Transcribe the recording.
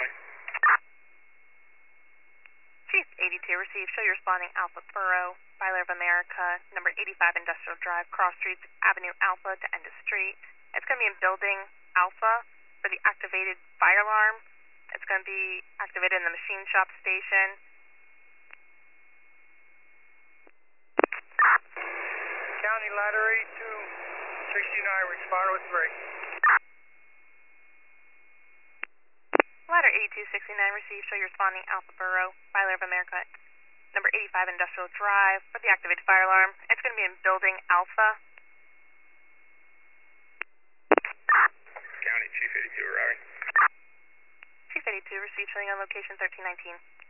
responding. Chief 82, receive. Show you responding Alpha Burrow, Byler of America, number 85 Industrial Drive, cross streets, Avenue Alpha to end of street. It's going to be in building Alpha for the activated fire alarm. It's going to be activated in the machine shop station. County ladder 8269, responder with 3. Ladder 8269, receive. Show you responding Alpha Burrow, Byler of America, number 85 Industrial Drive for the activated fire alarm. It's going to be in building Alpha. County, Chief 82 arriving. Chief 82, receive. Showing on location 1319.